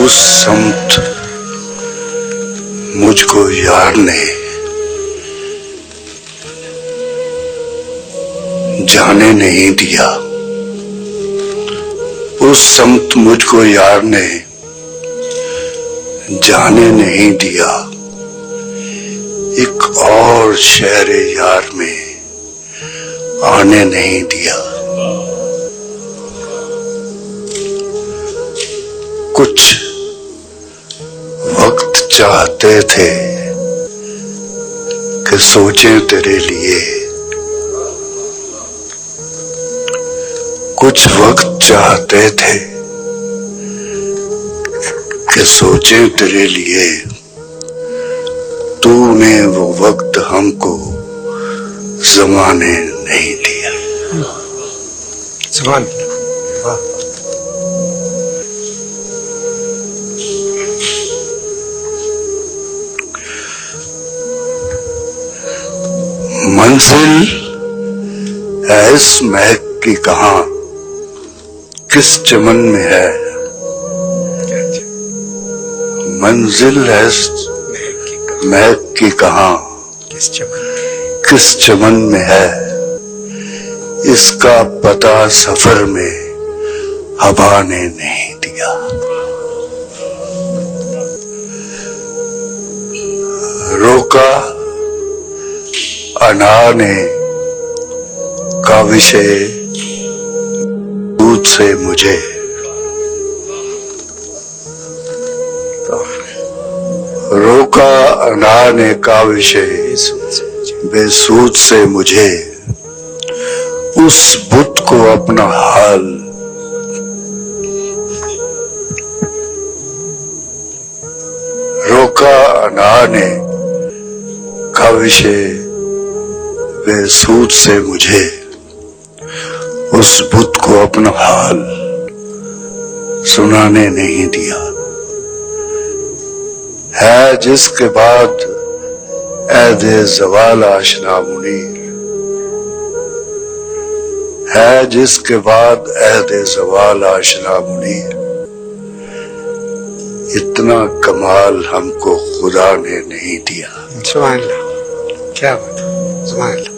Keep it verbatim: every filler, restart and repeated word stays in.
उस समत मुझको यार ने जाने नहीं दिया। उस समत मुझको यार ने जाने नहीं दिया। एक और शहर यार में आने नहीं दिया। कुछ वक्त चाहते थे कि सोचें तेरे लिए। कुछ वक्त चाहते थे कि सोचें तेरे लिए। तूने वो वक्त हमको ज़माने नहीं दिया। सुभान वाह। मंजिल है इस महक की कहां किस चमन में है। मंजिल है इस महक की कहां किस चमन किस चमन में है। इसका पता सफर में हवा ने नहीं दिया। रोका अनार ने काविशे दूध से मुझे। रोका अनार ने काविशे बेसूद से मुझे। उस बुत को अपना हाल रोका अनार ने काविशे बेसूद से मुझे। उस बुत को अपना हाल सुनाने नहीं दिया। है जिसके बाद ऐदे ज़वाल आशना मुनीर। है जिसके बाद ऐदे ज़वाल आशना मुनीर। इतना कमाल हमको खुदा ने नहीं दिया। सुभान अल्लाह, क्या बात है, सुभान अल्लाह।